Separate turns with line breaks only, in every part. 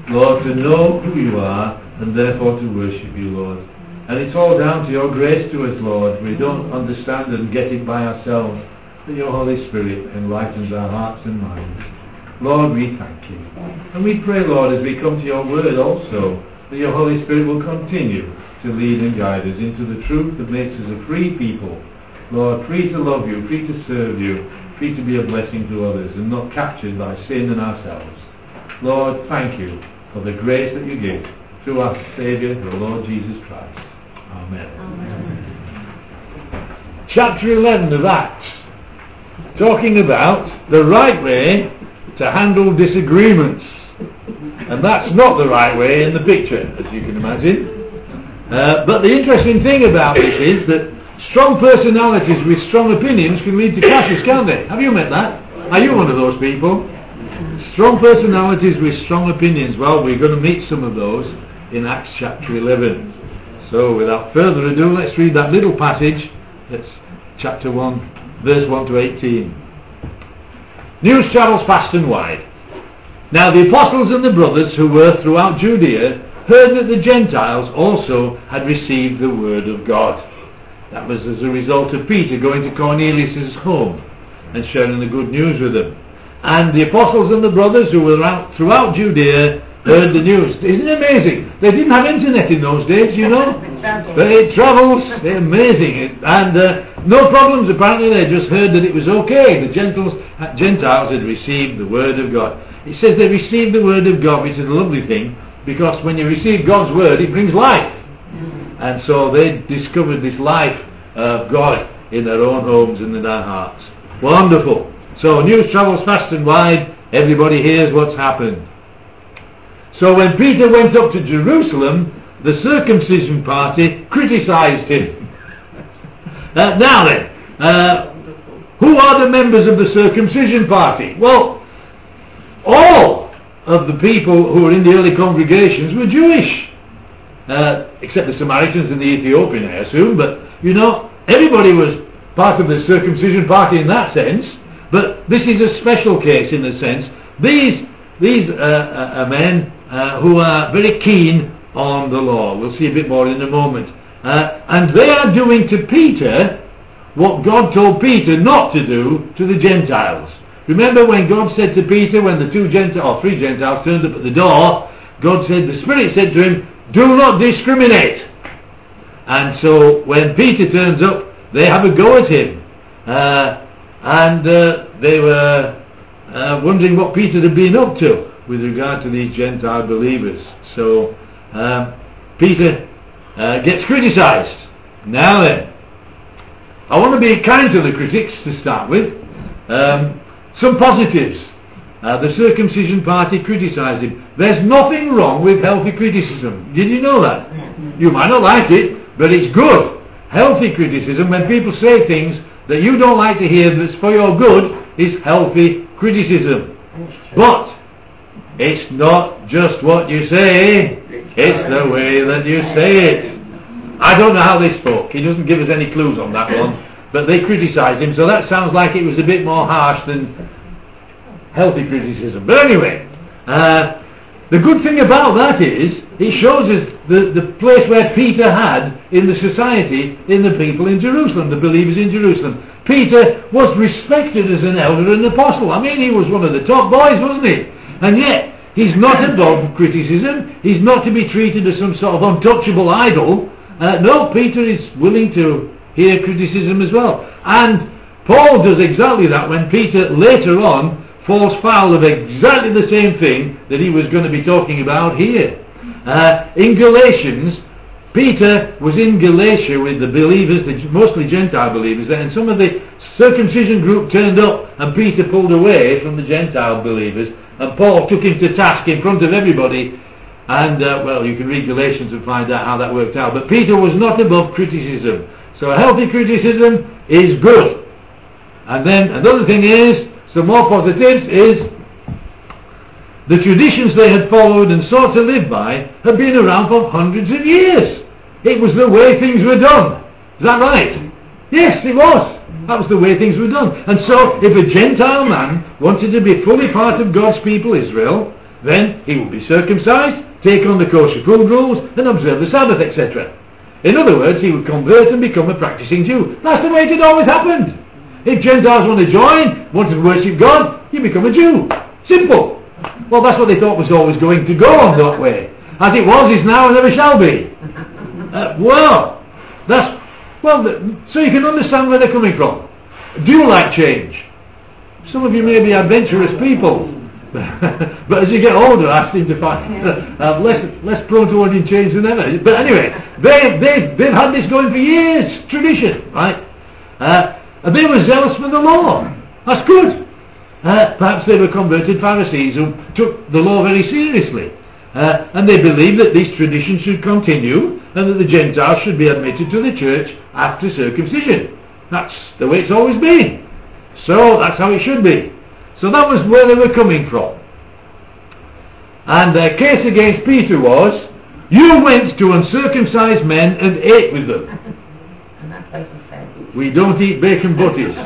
Lord, to know who you are and therefore to worship you, Lord. And it's all down to your grace to us, Lord. We don't understand and get it by ourselves, but your Holy Spirit enlightens our hearts and minds. Lord, we thank you. And we pray, Lord, as we come to your word also, that your Holy Spirit will continue to lead and guide us into the truth that makes us a free people. Lord, free to love you, free to serve you, free to be a blessing to others, and not captured by sin and ourselves. Lord, thank you for the grace that you give through our Saviour, the Lord Jesus Christ. Amen. Amen. Chapter 11 of Acts, talking about the right way to handle disagreements. And that's not the right way in the picture, as you can imagine. But the interesting thing about this is that strong personalities with strong opinions can lead to clashes, can't they? Have you met that? Are you one of those people? Strong personalities with strong opinions. Well, we're going to meet some of those in Acts chapter 11. So without further ado, let's read that little passage. That's chapter 1, verse 1 to 18. News travels fast and wide. Now the apostles and the brothers who were throughout Judea heard that the Gentiles also had received the word of God. That was as a result of Peter going to Cornelius' home and sharing the good news with them. And the apostles and the brothers who were throughout Judea heard the news. Isn't it amazing? They didn't have internet in those days, you know. But it travels. They're amazing. And no problems apparently. They just heard that it was okay. The Gentiles had received the word of God. It says they received the word of God, which is a lovely thing, because when you receive God's word, it brings life. And so they discovered this life of God in their own homes and in their hearts. Wonderful. So news travels fast and wide. Everybody hears what's happened. So when Peter went up to Jerusalem, the circumcision party criticized him. Now then, who are the members of the circumcision party? Well, all of the people who were in the early congregations were Jewish. Except the Samaritans and the Ethiopian, I assume. But, you know, everybody was part of the circumcision party in that sense. But this is a special case in a sense. These are men who are very keen on the law. We'll see a bit more in a moment. And they are doing to Peter what God told Peter not to do to the Gentiles. Remember when God said to Peter, when the three Gentiles turned up at the door, God said, the Spirit said to him, do not discriminate. And so when Peter turns up, they have a go at him. And they were wondering what Peter had been up to with regard to these Gentile believers. So Peter gets criticized. Now then, I want to be kind to the critics to start with. Some positives. The circumcision party criticized him. There's nothing wrong with healthy criticism. Did you know that? You might not like it, but it's good. Healthy criticism, when people say things that you don't like to hear that's for your good, is healthy criticism. But it's not just what you say, it's the way that you say it. I don't know how they spoke. He doesn't give us any clues on that one. But they criticised him, so that sounds like it was a bit more harsh than healthy criticism. But anyway, the good thing about that is it shows us the place where Peter had in the society, in the people in Jerusalem, the believers in Jerusalem. Peter was respected as an elder and apostle. I mean, he was one of the top boys, wasn't he? And yet, he's not above criticism. He's not to be treated as some sort of untouchable idol. No, Peter is willing to hear criticism as well. And Paul does exactly that when Peter later on falls foul of exactly the same thing that he was going to be talking about here. In Galatians, Peter was in Galatia with the believers, mostly Gentile believers, and some of the circumcision group turned up and Peter pulled away from the Gentile believers, and Paul took him to task in front of everybody. And well, you can read Galatians and find out how that worked out. But Peter was not above criticism. So healthy criticism is good. And then another thing is, some more positives, is the traditions they had followed and sought to live by had been around for hundreds of years. It was the way things were done. Is that right? Yes, it was. That was the way things were done. And so if a Gentile man wanted to be fully part of God's people Israel, then he would be circumcised, take on the kosher food rules, and observe the Sabbath, etc. In other words, he would convert and become a practicing Jew. That's the way it had always happened. If Gentiles want to join, want to worship God, you become a Jew. Simple. Well, that's what they thought was always going to go on that way. As it was, is now, and never shall be. So you can understand where they're coming from. Do you like change? Some of you may be adventurous people. But as you get older, I seem to find less prone to wanting change than ever. But anyway, they've had this going for years. Tradition, right? And they were zealous for the law. That's good. Perhaps they were converted Pharisees who took the law very seriously. And they believed that these traditions should continue and that the Gentiles should be admitted to the church after circumcision. That's the way it's always been. So that's how it should be. So that was where they were coming from. And their case against Peter was, you went to uncircumcised men and ate with them.
And that's what he said.
We don't eat bacon butties.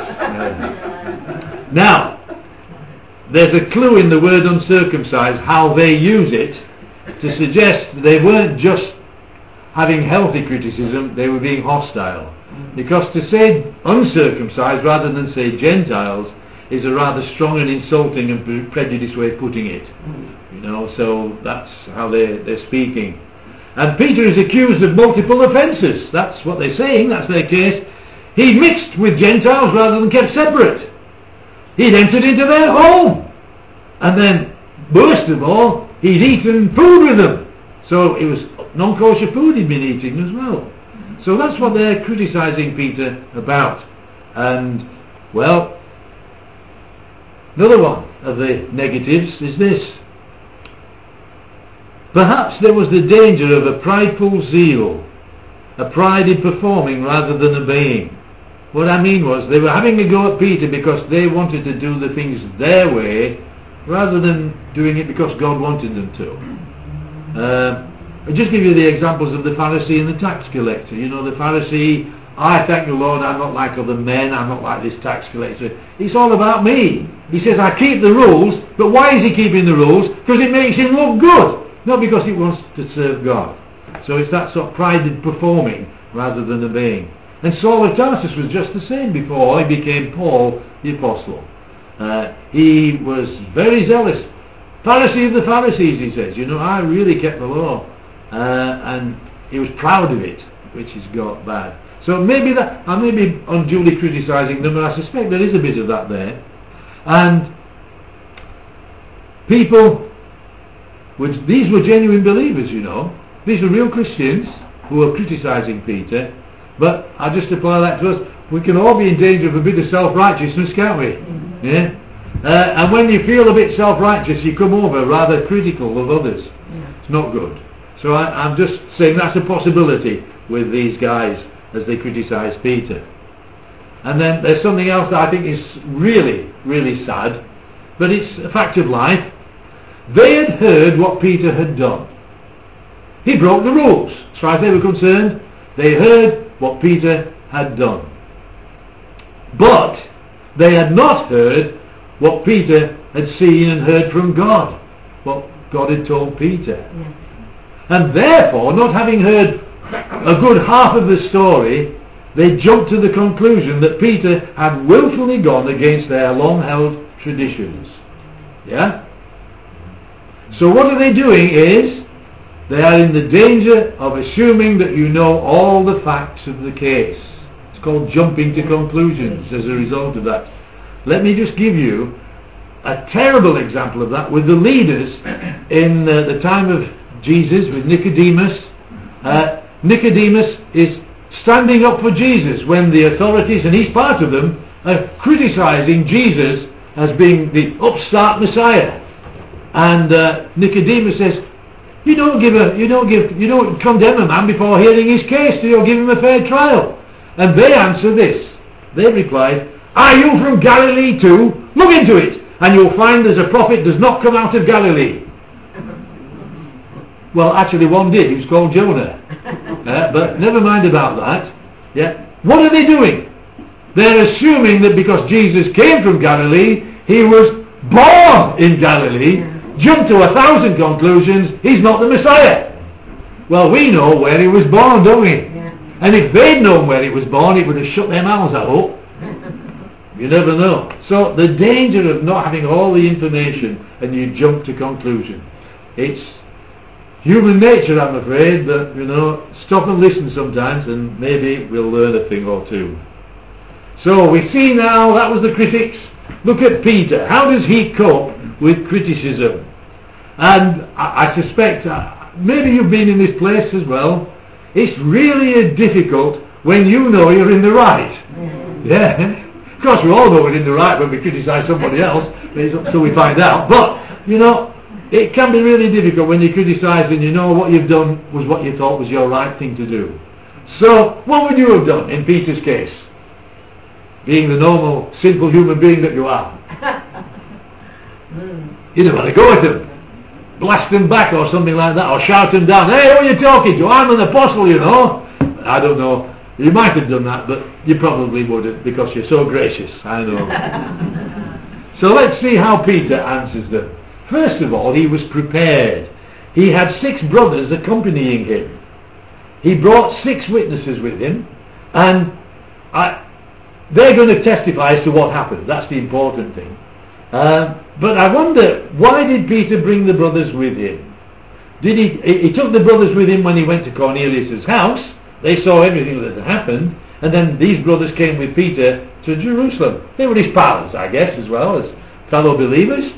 Now, there's a clue in the word uncircumcised, how they use it, to suggest they weren't just having healthy criticism, they were being hostile. Because to say uncircumcised rather than say Gentiles is a rather strong and insulting and prejudiced way of putting it. So that's how they're speaking. And Peter is accused of multiple offences. That's what they're saying, that's their case. He mixed with Gentiles rather than kept separate. He'd entered into their home. And then, worst of all, he'd eaten food with them. So it was non-kosher food he'd been eating as well. So that's what they're criticising Peter about. And, well, another one of the negatives is this. Perhaps there was the danger of a prideful zeal, a pride in performing rather than obeying. What I mean was, they were having a go at Peter because they wanted to do the things their way rather than doing it because God wanted them to. I'll just give you the examples of the Pharisee and the tax collector. The Pharisee, I thank the Lord I'm not like other men, I'm not like this tax collector. It's all about me. He says, I keep the rules, but why is he keeping the rules? Because it makes him look good, not because he wants to serve God. So it's that sort of pride in performing rather than obeying. And Saul of Tarsus was just the same before he became Paul the Apostle. He was very zealous. Pharisee of the Pharisees, he says. I really kept the law. And he was proud of it, which has got bad. So maybe that, I may be unduly criticising them, but I suspect there is a bit of that there. And people, these were genuine believers, These were real Christians who were criticising Peter. But I just apply that to us. We can all be in danger of a bit of self-righteousness, can't we? Yeah. And when you feel a bit self-righteous, you come over rather critical of others. It's not good. So I'm just saying that's a possibility with these guys as they criticise Peter. And then there's something else that I think is really, really sad, but it's a fact of life. They had heard what Peter had done. He broke the rules. As far as they were concerned, they heard what Peter had done. But they had not heard what Peter had seen and heard from God, what God had told Peter. And therefore, not having heard a good half of the story, they jumped to the conclusion that Peter had willfully gone against their long-held traditions. Yeah? So what are they doing is, they are in the danger of assuming that you know all the facts of the case. It's called jumping to conclusions as a result of that. Let me just give you a terrible example of that with the leaders in the time of Jesus, with Nicodemus. Nicodemus is standing up for Jesus when the authorities, and he's part of them, are criticising Jesus as being the upstart Messiah. And Nicodemus says, you don't condemn a man before hearing his case, do you? Give him a fair trial. And they answer this. They replied, are you from Galilee too? Look into it, and you'll find there's a prophet does not come out of Galilee. Well, actually one did. He was called Jonah. But never mind about that. Yeah. What are they doing? They're assuming that because Jesus came from Galilee, he was born in Galilee, jump to 1,000 conclusions, he's not the Messiah. Well, we know where he was born, don't we?
Yeah.
And if they'd known where he was born, it would have shut their mouths, I hope. You never know. So the danger of not having all the information and you jump to conclusion. It's human nature, I'm afraid, but, stop and listen sometimes and maybe we'll learn a thing or two. So we see now, that was the critics. Look at Peter. How does he cope with criticism? And I suspect, maybe you've been in this place as well, it's really difficult when you know you're in the right. Yeah. Of course we all know we're in the right when we criticise somebody else, so we find out. But, it can be really difficult when you criticise and you know what you've done was what you thought was your right thing to do. So, what would you have done in Peter's case? Being the normal, simple human being that you are. You don't want to go at them. Blast them back or something like that, or shout them down. Hey, who are you talking to? I'm an apostle, I don't know. You might have done that, but you probably wouldn't because you're so gracious. I know. So let's see how Peter answers them. First of all, he was prepared. He had 6 brothers accompanying him. He brought 6 witnesses with him, and they're going to testify as to what happened. That's the important thing. But I wonder, why did Peter bring the brothers with him? He took the brothers with him when he went to Cornelius' house. They saw everything that had happened, and then these brothers came with Peter to Jerusalem. They were his pals, I guess, as well as fellow believers.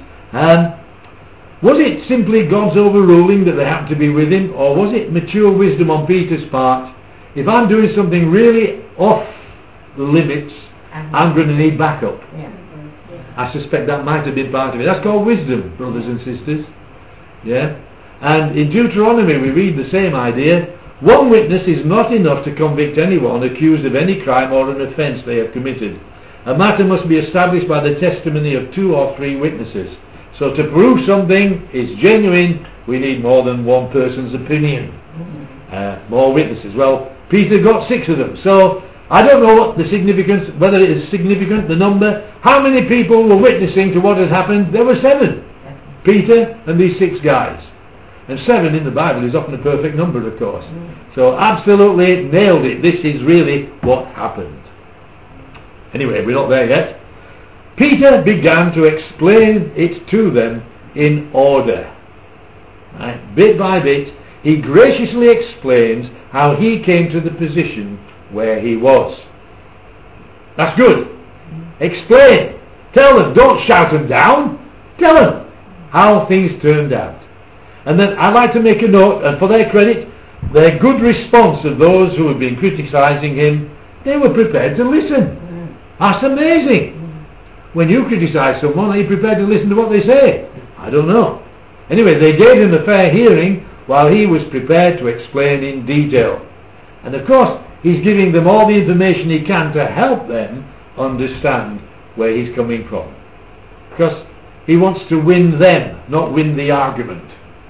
Was it simply God's overruling that they happened to be with him, or was it mature wisdom on Peter's part? If I'm doing something really off the limits, I'm going to need backup.
Yeah.
I suspect that might have been part of it. That's called wisdom, brothers and sisters. Yeah? And in Deuteronomy we read the same idea. One witness is not enough to convict anyone accused of any crime or an offence they have committed. A matter must be established by the testimony of 2 or 3 witnesses. So to prove something is genuine, we need more than one person's opinion. More witnesses. Well, Peter got 6 of them. So I don't know what the significance, whether it is significant, the number. How many people were witnessing to what had happened? There were 7. Peter and these 6 guys. And 7 in the Bible is often a perfect number, of course. So absolutely nailed it. This is really what happened. Anyway, we're not there yet. Peter began to explain it to them in order. Right? Bit by bit, he graciously explains how he came to the position where he was. That's good. Explain. Tell them. Don't shout them down. Tell them how things turned out. And then I'd like to make a note, and for their credit, their good response of those who had been criticising him, they were prepared to listen. That's amazing. When you criticise someone, are you prepared to listen to what they say? I don't know. Anyway, they gave him a fair hearing while he was prepared to explain in detail. And of course, he's giving them all the information he can to help them understand where he's coming from. Because he wants to win them, not win the argument.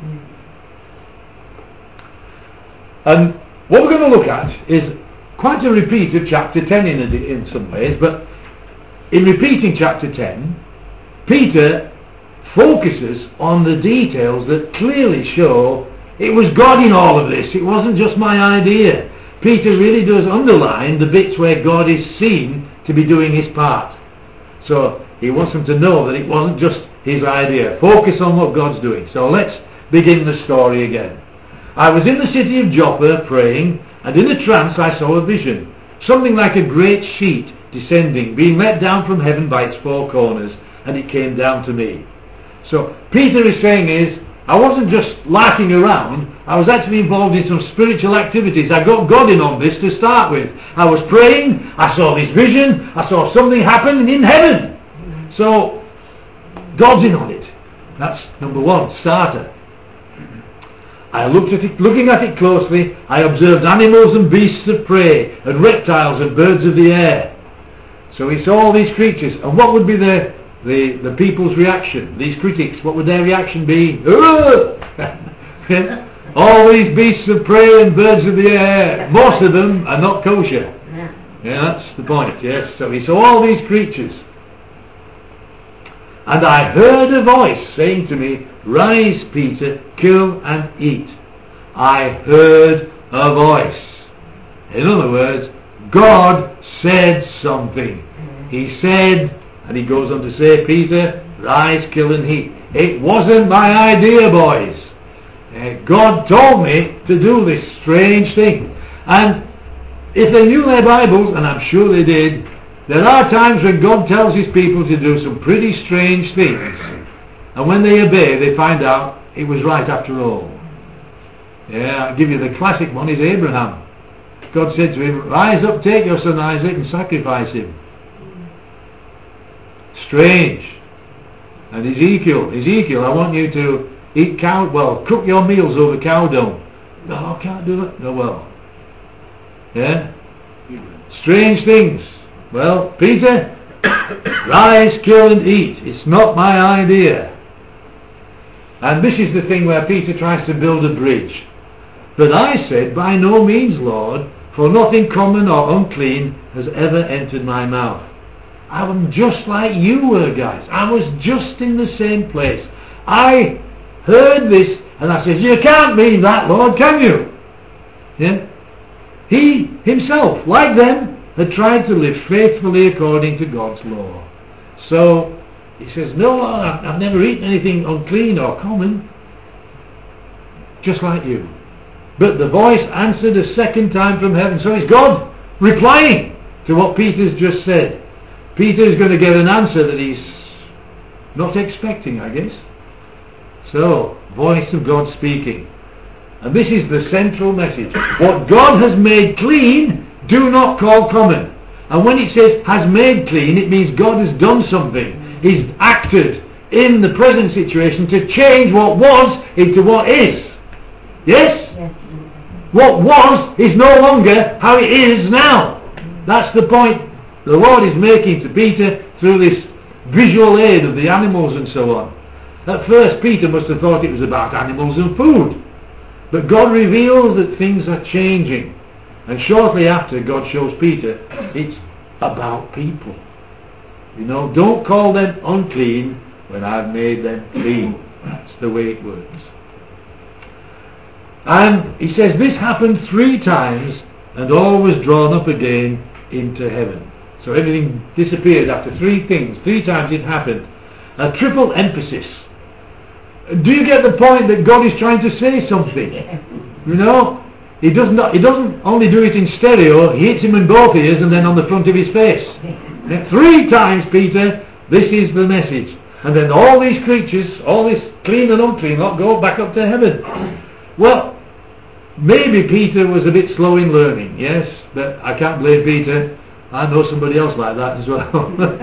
And what we're going to look at is quite a repeat of chapter 10 in some ways, but in repeating chapter 10, Peter focuses on the details that clearly show it was God in all of this. It wasn't just my idea. Peter really does underline the bits where God is seen to be doing his part. So he wants them to know that it wasn't just his idea. Focus on what God's doing. So let's begin the story again. I was in the city of Joppa praying, and in a trance I saw a vision, something like a great sheet descending, being let down from heaven by its 4 corners, and it came down to me. So Peter is saying I wasn't just larking around, I was actually involved in some spiritual activities. I got God in on this to start with. I was praying, I saw this vision, I saw something happen in heaven. So God's in on it. That's number 1, starter. I looked at it, looking at it closely, I observed animals and beasts of prey, and reptiles and birds of the air. So he saw all these creatures, and what would be the people's reaction? These critics, what would their reaction be? All these beasts of prey and birds of the air, most of them are not kosher. Yeah, that's the point, yes. So he saw all these creatures. And I heard a voice saying to me, Rise, Peter, kill and eat. I heard a voice. In other words, God said something. He said, and he goes on to say, Peter, rise, kill and eat. It wasn't my idea, boys. God told me to do this strange thing. And if they knew their Bibles, and I'm sure they did, there are times when God tells his people to do some pretty strange things. And when they obey, they find out it was right after all. Yeah, I'll give you the classic one, is Abraham. God said to him, rise up, take your son Isaac and sacrifice him. Strange. And Ezekiel, I want you to eat cook your meals over cow dung. No, I can't do that. No, well. Yeah? Strange things. Well, Peter, rise, kill and eat. It's not my idea. And this is the thing where Peter tries to build a bridge. But I said, by no means, Lord, for nothing common or unclean has ever entered my mouth. I'm just like you were, guys. I was just in the same place. I heard this and I said, you can't mean that, Lord, can you? Yeah? He himself, like them, had tried to live faithfully according to God's law. So he says, no, Lord, I've never eaten anything unclean or common. Just like you. But the voice answered a second time from heaven. So it's God replying to what Peter's just said. Peter's going to get an answer that he's not expecting, I guess. So, voice of God speaking. And this is the central message. What God has made clean, do not call common. And when it says has made clean, it means God has done something. He's acted in the present situation to change what was into what is. Yes? What was is no longer how it is now. That's the point the Lord is making to Peter through this visual aid of the animals and so on. At first Peter must have thought it was about animals and food. But God reveals that things are changing. And shortly after, God shows Peter it's about people. You know, don't call them unclean when I've made them clean. That's the way it works. And he says this happened 3 times and all was drawn up again into heaven. So everything disappeared after 3 things. 3 times it happened. A triple emphasis. Do you get the point that God is trying to say something? You know, he doesn't only do it in stereo. He hits him in both ears and then on the front of his face. 3 times, Peter, this is the message. And then all these creatures, all this clean and unclean, go back up to heaven. Well, maybe Peter was a bit slow in learning, yes, but I can't blame Peter. I know somebody else like that as well.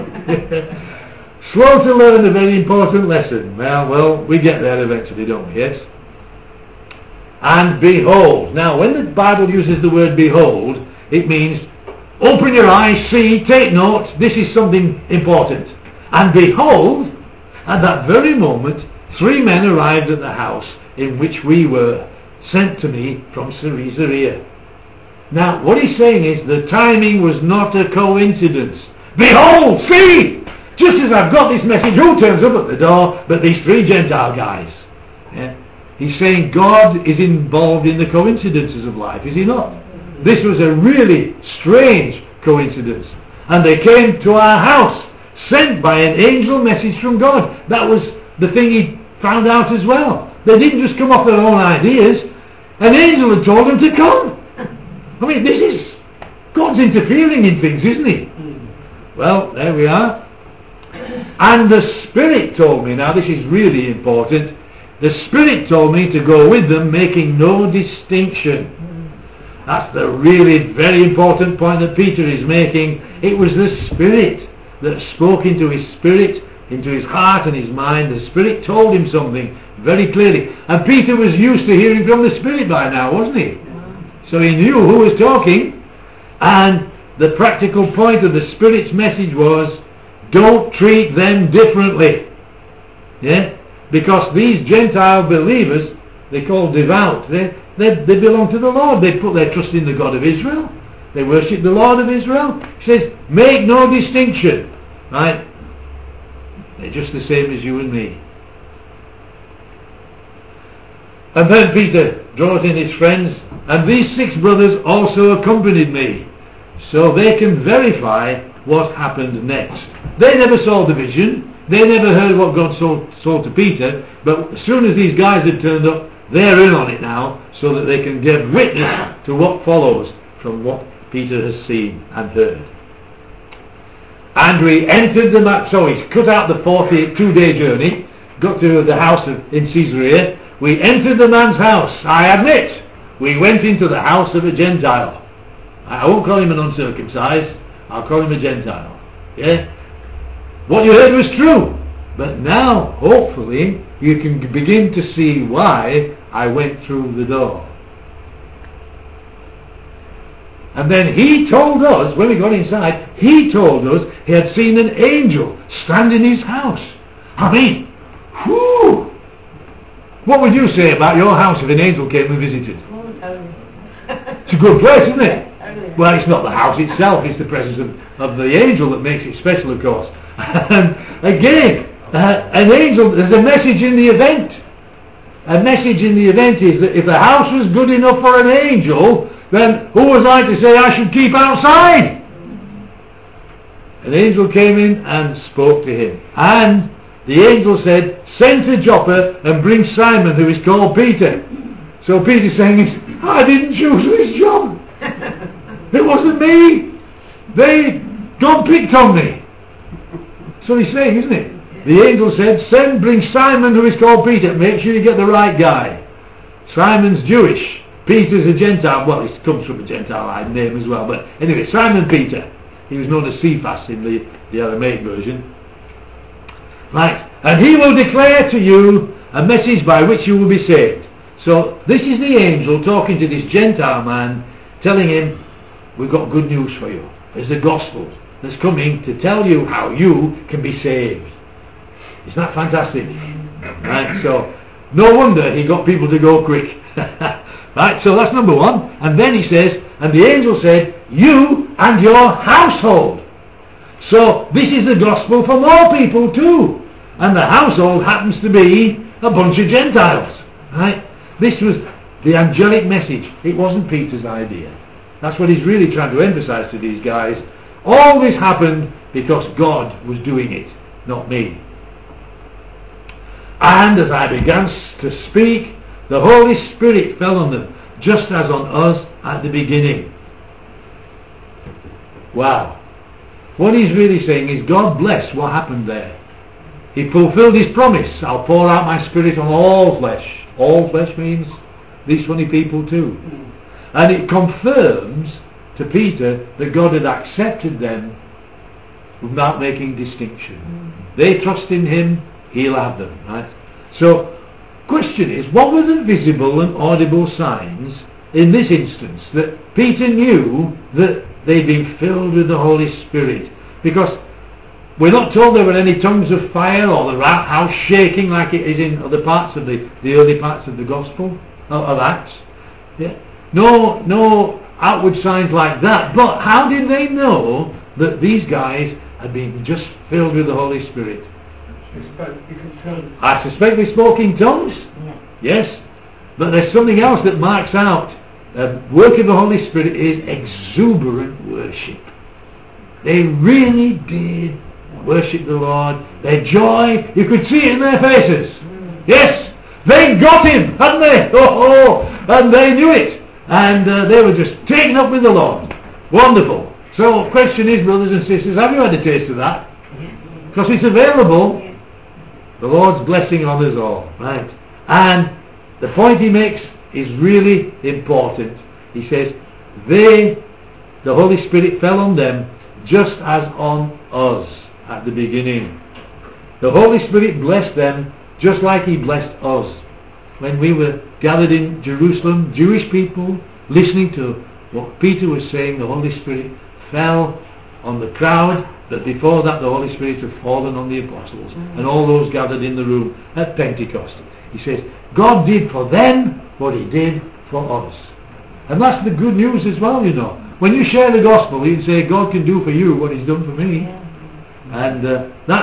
Slow to learn a very important lesson. Well, we get there eventually, don't we, yes? And behold. Now, when the Bible uses the word behold, it means open your eyes, see, take note, this is something important. And behold, at that very moment, 3 men arrived at the house in which we were, sent to me from Caesarea. Now, what he's saying is the timing was not a coincidence. Behold, see! Just as I've got this message, who turns up at the door but these 3 Gentile guys? Yeah? He's saying God is involved in the coincidences of life, is he not? This was a really strange coincidence. And they came to our house, sent by an angel message from God. That was the thing he found out as well. They didn't just come off their own ideas. An angel had told them to come. I mean, this is God's interfering in things, isn't he? Well, there we are. And the Spirit told me, now this is really important, the Spirit told me to go with them, making no distinction. That's the really very important point that Peter is making. It was the Spirit that spoke into his spirit, into his heart and his mind. The Spirit told him something very clearly. And Peter was used to hearing from the Spirit by now, wasn't he? So he knew who was talking. And the practical point of the Spirit's message was, don't treat them differently. Yeah? Because these Gentile believers, they call devout, they belong to the Lord. They put their trust in the God of Israel. They worship the Lord of Israel. He says, make no distinction. Right? They're just the same as you and me. And then Peter brought in his friends, and these 6 brothers also accompanied me, so they can verify what happened next. They never saw the vision, they never heard what God told to Peter, but as soon as these guys had turned up, they're in on it now, so that they can give witness to what follows from what Peter has seen and heard. And we entered the map, so he's cut out the 42-day journey, got to the house in Caesarea. We entered the man's house. I admit, we went into the house of a Gentile. I won't call him an uncircumcised, I'll call him a Gentile. Yeah? What you heard was true, but now, hopefully, you can begin to see why I went through the door. And then he told us, when we got inside, he told us he had seen an angel stand in his house. I mean, whew! What would you say about your house if an angel came and visited? It's a good place, isn't it? Well, it's not the house itself, it's the presence of the angel that makes it special, of course. And again, an angel, there's a message in the event. A message in the event is that if the house was good enough for an angel, then who was I to say I should keep outside? An angel came in and spoke to him. And the angel said, send to Joppa and bring Simon, who is called Peter. So Peter's saying, I didn't choose this job. It wasn't me. God picked on me. That's what he's saying, isn't it? The angel said, bring Simon, who is called Peter. Make sure you get the right guy. Simon's Jewish. Peter's a Gentile. Well, it comes from a Gentile name as well. But anyway, Simon Peter. He was known as Cephas in the Aramaic version. Right. And he will declare to you a message by which you will be saved. So this is the angel talking to this Gentile man, telling him, we've got good news for you. There's the gospel that's coming to tell you how you can be saved. Isn't that fantastic? Right. So no wonder he got people to go quick. Right, so that's number one. And then he says, and the angel said, you and your household. So this is the gospel for more people too. And the household happens to be a bunch of Gentiles. Right? This was the angelic message. It wasn't Peter's idea. That's what he's really trying to emphasize to these guys. All this happened because God was doing it, not me. And as I began to speak, the Holy Spirit fell on them, just as on us at the beginning. Wow. What he's really saying is, God bless what happened there. He fulfilled his promise. I'll pour out my Spirit on all flesh. All flesh means these funny people too. And it confirms to Peter that God had accepted them without making distinction. They trust in him, he'll have them. Right? So, question is, what were the visible and audible signs in this instance that Peter knew that they'd been filled with the Holy Spirit? Because we're not told there were any tongues of fire or the house shaking like it is in other parts of the early parts of the Gospel, of Acts. Yeah. No outward signs like that. But how did they know that these guys had been just filled with the Holy Spirit? I suspect they spoke in tongues. Yes. But there's something else that marks out the work of the Holy Spirit is exuberant worship. They really did worship the Lord. Their joy, you could see it in their faces. Yes, they got him, hadn't they? Oh, and they knew it. And they were just taken up with the Lord. Wonderful. So the question is, brothers and sisters, have you had a taste of that? Because it's available. The Lord's blessing on us all. Right. And the point he makes is really important. He says, the Holy Spirit fell on them just as on us at the beginning. The Holy Spirit blessed them just like he blessed us. When we were gathered in Jerusalem, Jewish people, listening to what Peter was saying, the Holy Spirit fell on the crowd, but before that the Holy Spirit had fallen on the apostles and all those gathered in the room at Pentecost. He says, God did for them what he did for us. And that's the good news as well, you know. When you share the gospel, you say, God can do for you what he's done for me. And that's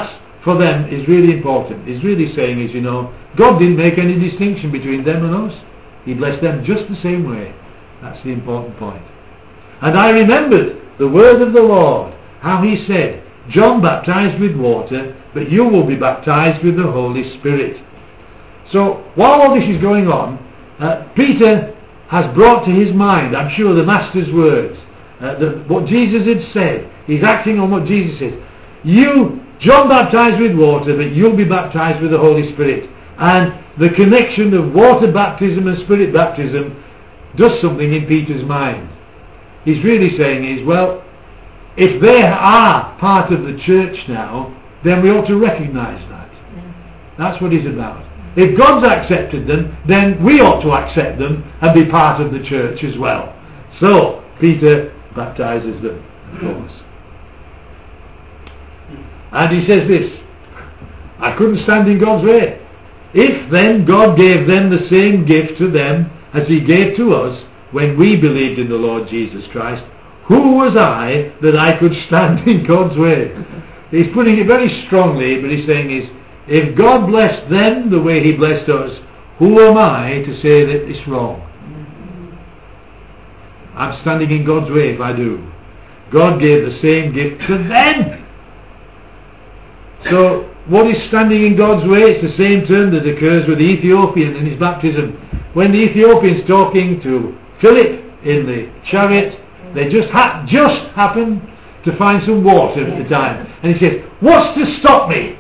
for them is really important. He's really saying is, God didn't make any distinction between them and us. He blessed them just the same way. That's the important point. And I remembered the word of the Lord, how he said, John baptized with water, but you will be baptized with the Holy Spirit. So while all this is going on, Peter has brought to his mind, I'm sure, the Master's words, what Jesus had said. He's acting on what Jesus said. John baptized with water, but you'll be baptized with the Holy Spirit. And the connection of water baptism and Spirit baptism does something in Peter's mind. He's really saying is, well, if they are part of the church now, then we ought to recognize that. That's what he's about. If God's accepted them, then we ought to accept them and be part of the church as well. So, Peter baptizes them, of course. And he says this, I couldn't stand in God's way. If then God gave them the same gift to them as he gave to us when we believed in the Lord Jesus Christ, who was I that I could stand in God's way? He's putting it very strongly, but he's saying is, if God blessed them the way he blessed us, who am I to say that it's wrong? I'm standing in God's way if I do. God gave the same gift to them. So, what is standing in God's way? It's the same term that occurs with the Ethiopian in his baptism. When the Ethiopian's talking to Philip in the chariot, they just happened to find some water at the time. And he says, what's to stop me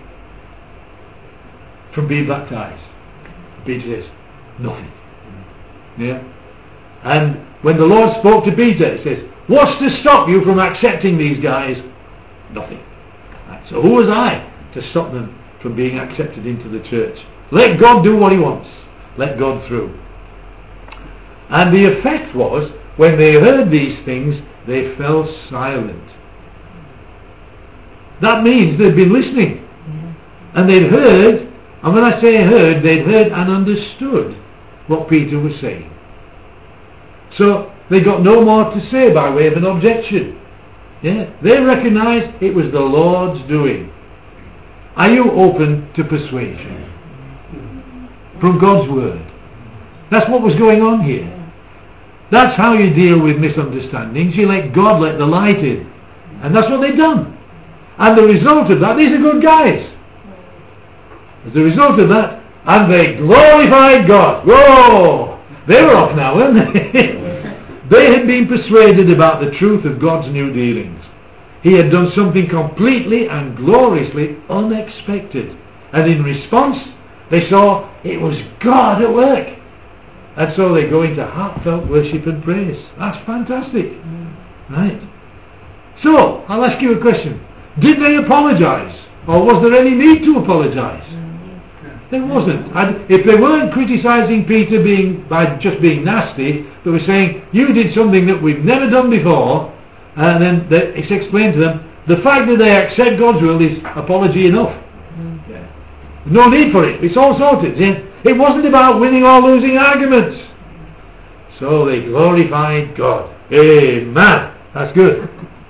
from being baptized? Peter says, nothing. Yeah? And when the Lord spoke to Peter, he says, what's to stop you from accepting these guys? Nothing. Right, so who was I to stop them from being accepted into the church? Let God do what he wants. Let God through. And the effect was, when they heard these things, they fell silent. That means they'd been listening. And they'd heard, and when I say heard, they'd heard and understood what Peter was saying. So they got no more to say by way of an objection. Yeah? They recognized it was the Lord's doing. Are you open to persuasion from God's word? That's what was going on here. That's how you deal with misunderstandings. You let God let the light in. And that's what they've done. And the result of that, these are good guys. As the result of that, and they glorified God. Whoa! They were off now, weren't they? They had been persuaded about the truth of God's new dealings. He had done something completely and gloriously unexpected. And in response, they saw it was God at work. And so they go into heartfelt worship and praise. That's fantastic. Right. So, I'll ask you a question. Did they apologise? Or was there any need to apologise? There wasn't. And if they weren't criticising Peter by just being nasty, they were saying, you did something that we've never done before, and then it's explained to them, the fact that they accept God's will is apology enough. Yeah. No need for it. It's all sorted. Yeah? It wasn't about winning or losing arguments. So they glorified God. Amen. That's good.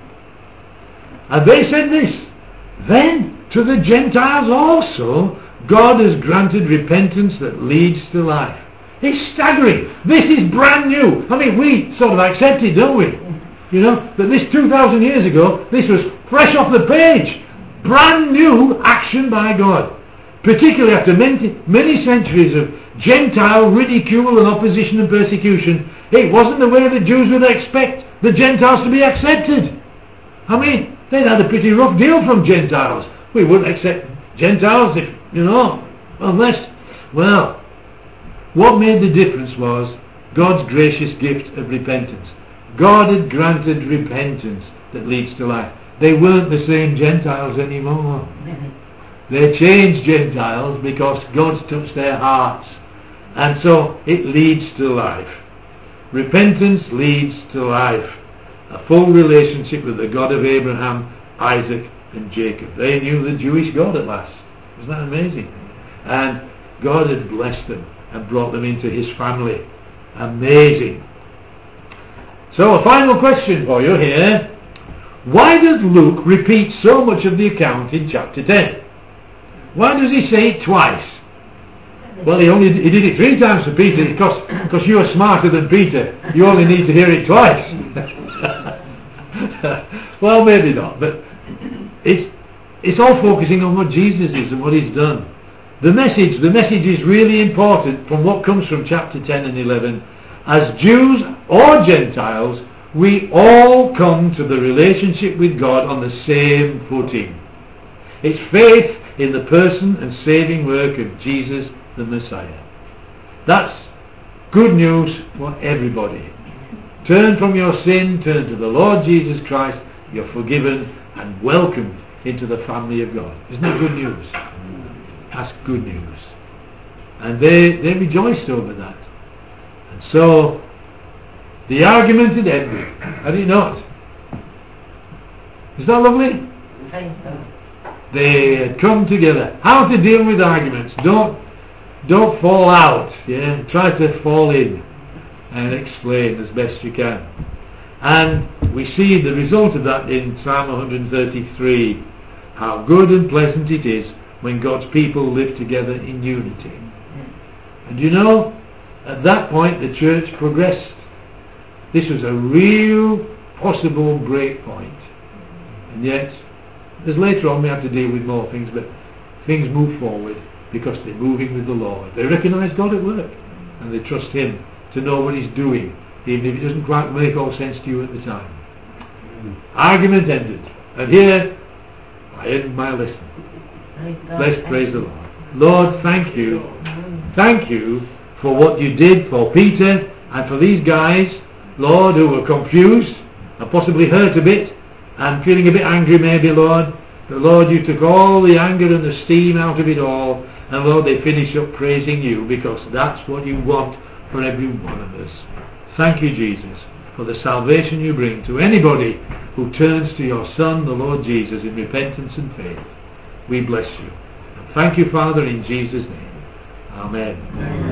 And they said this, then to the Gentiles also God has granted repentance that leads to life. It's staggering. This is brand new. I mean, we sort of accept it, don't we? You know, that this 2,000 years ago, this was fresh off the page. Brand new action by God. Particularly after many centuries of Gentile ridicule and opposition and persecution, it wasn't the way the Jews would expect the Gentiles to be accepted. I mean, they'd had a pretty rough deal from Gentiles. We wouldn't accept Gentiles if, unless, well, what made the difference was God's gracious gift of repentance. God had granted repentance that leads to life. They weren't the same Gentiles anymore. They changed Gentiles because God's touched their hearts. And so it leads to life. Repentance leads to life. A full relationship with the God of Abraham, Isaac and Jacob. They knew the Jewish God at last. Isn't that amazing? And God had blessed them and brought them into his family. Amazing. So a final question for you here. Why does Luke repeat so much of the account in chapter 10? Why does he say it twice? Well, he did it 3 times for Peter because you are smarter than Peter. You only need to hear it twice. Well, maybe not, but it's all focusing on what Jesus is and what he's done. The message is really important from what comes from chapter 10 and 11. As Jews or Gentiles, we all come to the relationship with God on the same footing. It's faith in the person and saving work of Jesus the Messiah. That's good news for everybody. Turn from your sin, turn to the Lord Jesus Christ, you're forgiven and welcomed into the family of God. Isn't that good news? That's good news. And they rejoiced over that. And so the argument had ended, had it not? Is that lovely? They had come together. How to deal with arguments. Don't fall out. Yeah, try to fall in and explain as best you can. And we see the result of that in Psalm 133. How good and pleasant it is when God's people live together in unity. And you know, at that point the church progressed. This was a real possible break point. And yet, as later on we have to deal with more things, but things move forward because they're moving with the Lord. They recognise God at work and they trust Him to know what He's doing, even if it doesn't quite make all sense to you at the time. Argument ended. And here I end my lesson. Let's praise the Lord. Lord, thank you. Thank you for what you did for Peter and for these guys, Lord, who were confused and possibly hurt a bit and feeling a bit angry maybe, Lord. But Lord, you took all the anger and the steam out of it all, and Lord, they finish up praising you because that's what you want for every one of us. Thank you, Jesus, for the salvation you bring to anybody who turns to your Son, the Lord Jesus, in repentance and faith. We bless you. And thank you, Father, in Jesus' name. Amen.